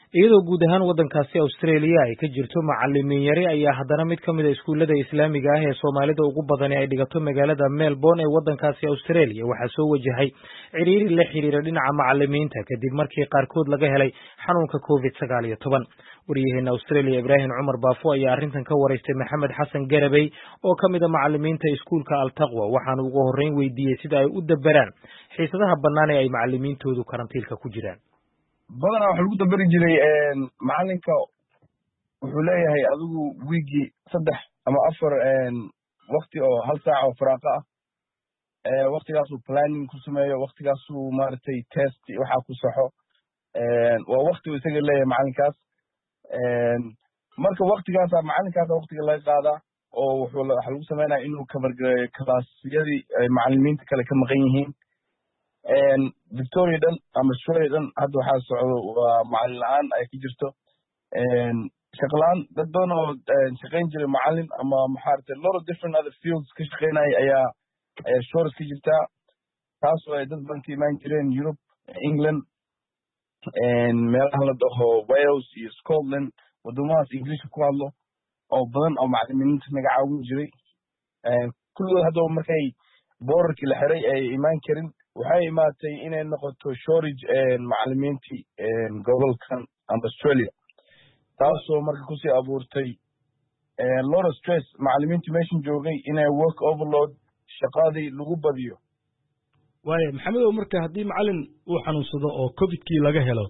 iyadoo guud ahaan waddankaasi Australia ay ka jirto macallimiin yari ayaa haddana mid ka mid ah iskuulada Islaamiga ah ee Soomaalida ugu badan ay dhigato magaalada Melbourne ee waddankaasi Australia waxaa soo wajahay ciriiri la xiriira dhinaca macallimiinta kadib markii qaarkood laga helay xanuunka COVID-19. Wariyaheena Australia Ibrahim Cumar Baafo ayaa arrintan ka wareystay Maxamed Xasan Garabey oo ka mid ah macallimiinta iskuulka Al-Taqwa waxaana ugu horreyn weydiiyey sida ay u dabaraan xiisadaha bannaan ee ay macallimiintoodu karantiilka ku jiraan. badanaa waxa lagu dabari jiray macalinka wuxuu leeyahay adigu wiigi 3 ama 4 waqti oo hal saac oo firaaqo ah waqtigaas uu planning ku sameeyo waqtigaas uu maartay test waxa ku saxo waa waqti uu isaga leeyahay macalinkaas marka waqtigaas macalinkaas waqtiga laga qaada oo waxa lagu sameeyaa inuu kabargareeyo class-yadii macallimiinta kale ka maqan yihiin Victoria dan ama Australia dan hadda waxaa socdo waa macallin la'aan ay ka jirto shaqalaan dad badan oo shaqayn jiray macallin ama maxaartay lot of different other fields ka shaqaynay ayaa short ka jirta taas oo ay dad badan ka imaan jireen Europe England meelaha la dhaho Wales iyo Scotland wadamadaas English ku hadlo oo badan oo macallimiinta naga caawin jiray kulligood hadda markay boorarkii la xiray ay imaan karin waxay imaatay inay noqoto shortage macallimiintii gobolkan Australia taasoo marka ku sii abuurtay lot of stress macallimiintii meeshan joogay inay work overload shaqadii lagu badiyo waayo maxamedow marka haddii macallin uu xanuunsado oo COVID-kii laga helo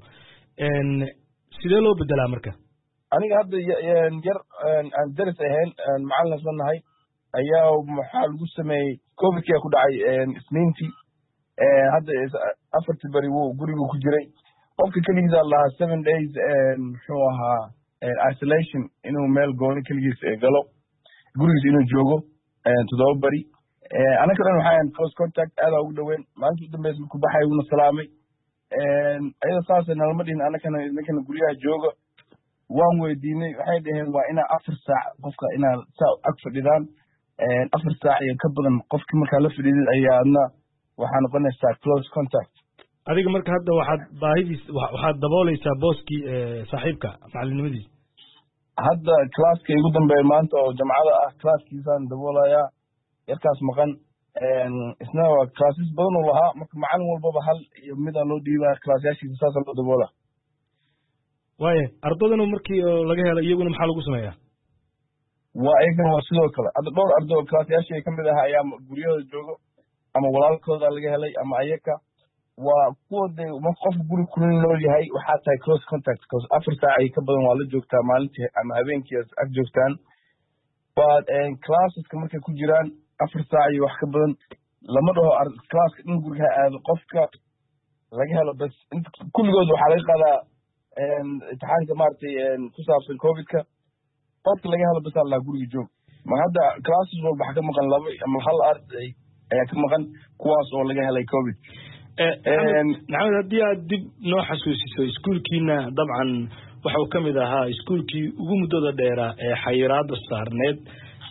sidee loo bedelaa marka aniga hadda yar aan daris ahayn macallin sanahay ayaa maxaa lagu sameeyay COVID-kii ku dhacay isniintii hadda 4 bari wuu guriga ku jiray qofka kaligiisa lahaa 7 days muxuu ahaa isolation inuu meel gooni kaligiis galo gurigiisa inuu joogo 7 bari anaka dhan waxaan close contact aad ugu dhaweyn maalintii dambeys ku baxay uu salaamay ayada saas nalma dhihin anakana guriyaha jooga waan weydiinay waxay dhaheen waa ina 4 saac qofka ina ag fadhidaan 4 saac iyo ka badan qofkii markaa la fadhiidid ayaadna waxaan noqonaysaa close contact adiga marka hadda waxaad daboolaysaa booskii saaxiibka macallinimadiisa hadda classka ugu dambeeya maanta oo jamcada ah classkiisaan daboolayaa yarkaas maqan isna waa classes badan oo lahaa marka macallin walbaba hal iyo mid aan loo dhiibaa classyashiisa saas loo daboola waaye ardadana markii laga helo iyaguna maxaa lagu sameeyaa waa iyagana waa sidoo kale hadda dhowr arday oo classyashii ka mid ah ayaa guryahooda joogo ama walaalkooda laga helay ama ayaka waa kuwooda qofka guri kulin nool yahay waxaa tahay close contact 4 saac ay ka badan waa la joogtaa maalintii ama habeenkii ag joogtaan but classeska markay ku jiraan 4 saac iyo wax ka badan lama dhaho classka in guriga aado qofka laga helo bas kulligood waxaa laga qaadaa imtixaanka maaragtay ku saabsan COVID-ka qofka laga helo bas alla guriga joog ma hadda classes walba waxa ka maqan 2 ama 1 arday ayaa ka maqan kuwaas oo laga helay COVID maxamed haddii aad dib noo xasuusiso iskuulkiina dabcan waxuu ka mid ahaa iskuulkii ugu muddada dheeraa ee xayiraada saarneed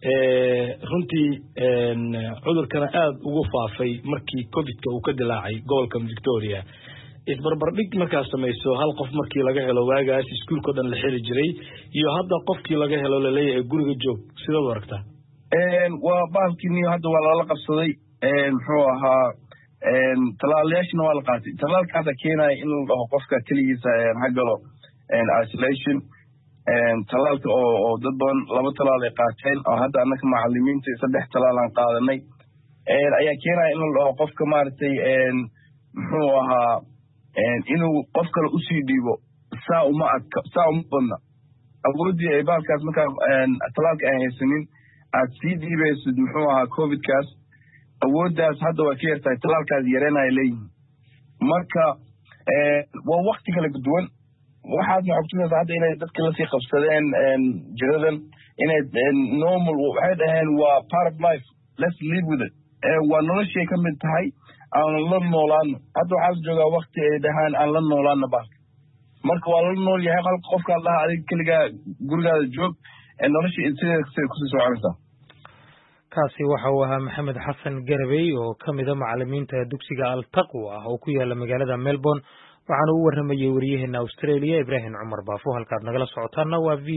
runtii cudurkana aad ugu faafay markii COVID-ka uu ka dilaacay gobolka Victoria isbarbardhig markaad samayso hal qof markii laga helo waagaas iskuulkoo dhan la xiri jiray iyo hadda qofkii laga helo laleeyahay guriga joog sidaad u aragtaa waa bahalkiiniyo hadda waa lala qabsaday muxuu ahaa talaalayaashina waa la qaatay talaalkaasa keenaya in la dhaho qofka keligiisa ha galo isolation talaalka oo dad badan 2 talaal ay qaateen oo hadda annaka macallimiinta 3 talaal aan qaadanay ayaa keenaya in la dhaho qofka maaragtay muxuu ahaa inuu qof kale usii dhiibo saa uma badna awoodii ay bahalkaas markaa talaalka aan haysanin aad sii dhiibaysid muxuu ahaa COVID-kaas awooddaas hadda waa ka yartahay talaalkaas yareenaya leeyihin marka waa wakti kala duwan waxaasna waxaa kutusinaysaa hadda inay dadka lasii qabsadeen jiradan inay normal waxay dhaheen waa part of life let's live with it waa noloshay ka mid tahay aan la noolaano hadda waxaa la joogaa wakti ay dhahaan aan la noolaano bahalka marka waa la nool yahay qalka qofka lahaa adiga keligaa gurigaada joog nolosha sideeda kusii soconaysaa kaasi waxa uu ahaa Maxamed Xasan Garabey oo ka mid ah macallimiinta dugsiga Al-Taqwa oo ku yaala magaalada Melbourne waxaana u waramayay wariyaheena Australia Ibrahim Cumar Baafo halkaad nagala socotaana waa